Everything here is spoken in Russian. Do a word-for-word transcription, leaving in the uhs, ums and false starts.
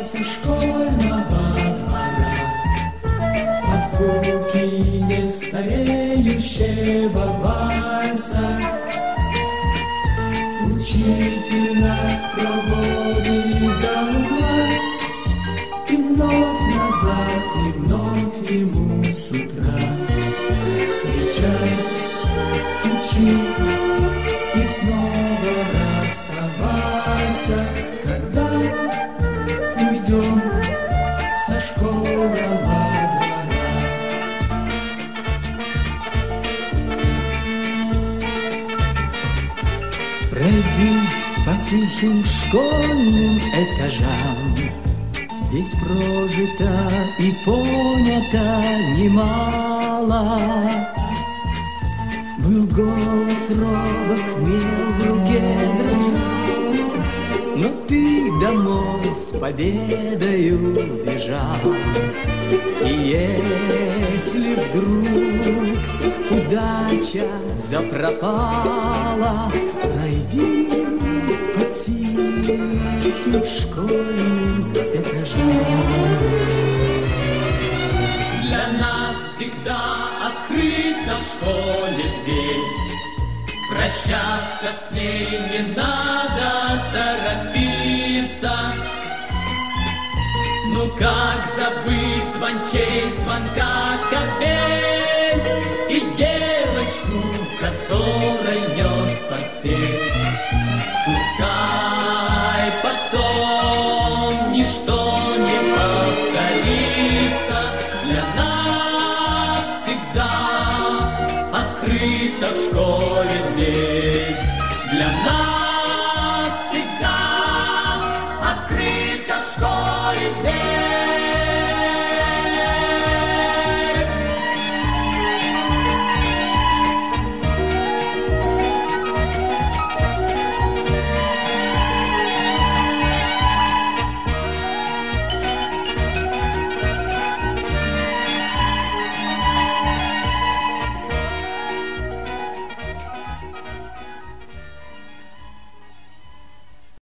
со школьного двора, под звуки нестареющего вальса. Учитель нас проводит до угла, и вновь назад, и вновь ему с утра встречай, учи и снова расставайся, когда уйдем со школьного двора. Пройди по тихим школьным этажам, здесь прожито и понято немало. Был голос робок, мел в руке дрожал, но ты домой с победою бежал. И если вдруг удача запропала, пройди по тихим школьным этажам. Для нас всегда открыта в школе дверь, прощаться с ней не надо торопиться. Ну как забыть звончей звонка капель и девочку, которая